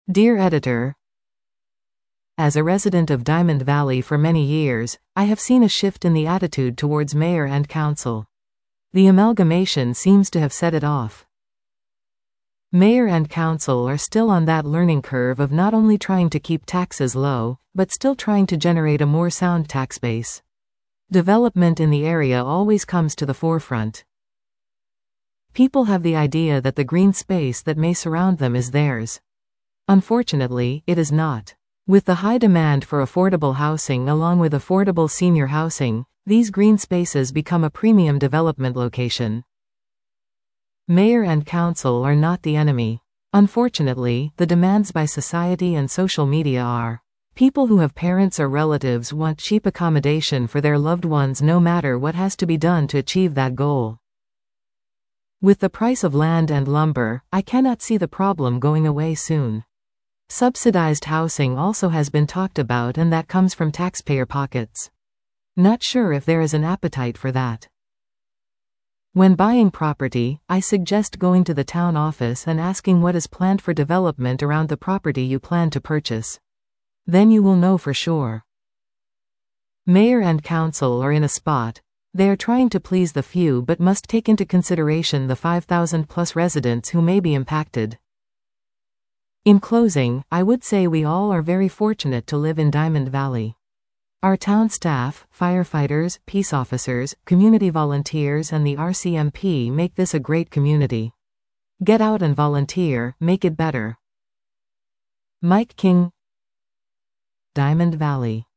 Dear Editor, as a resident of Diamond Valley for many years, I have seen a shift in the attitude towards mayor and council. The amalgamation seems to have set it off. Mayor and council are still on that learning curve of not only trying to keep taxes low, but still trying to generate a more sound tax base. Development in the area always comes to the forefront. People have the idea that the green space that may surround them is theirs. Unfortunately, it is not. With the high demand for affordable housing along with affordable senior housing, these green spaces become a premium development location. Mayor and council are not the enemy. Unfortunately, the demands by society and social media are. People who have parents or relatives want cheap accommodation for their loved ones no matter what has to be done to achieve that goal. With the price of land and lumber, I cannot see the problem going away soon. Subsidized housing also has been talked about, and that comes from taxpayer pockets. Not sure if there is an appetite for that. When buying property, I suggest going to the town office and asking what is planned for development around the property you plan to purchase. Then you will know for sure. Mayor and council are in a spot. They are trying to please the few but must take into consideration the 5,000 plus residents who may be impacted. In closing, I would say we all are very fortunate to live in Diamond Valley. Our town staff, firefighters, peace officers, community volunteers and the RCMP make this a great community. Get out and volunteer, make it better. Mike King, Diamond Valley.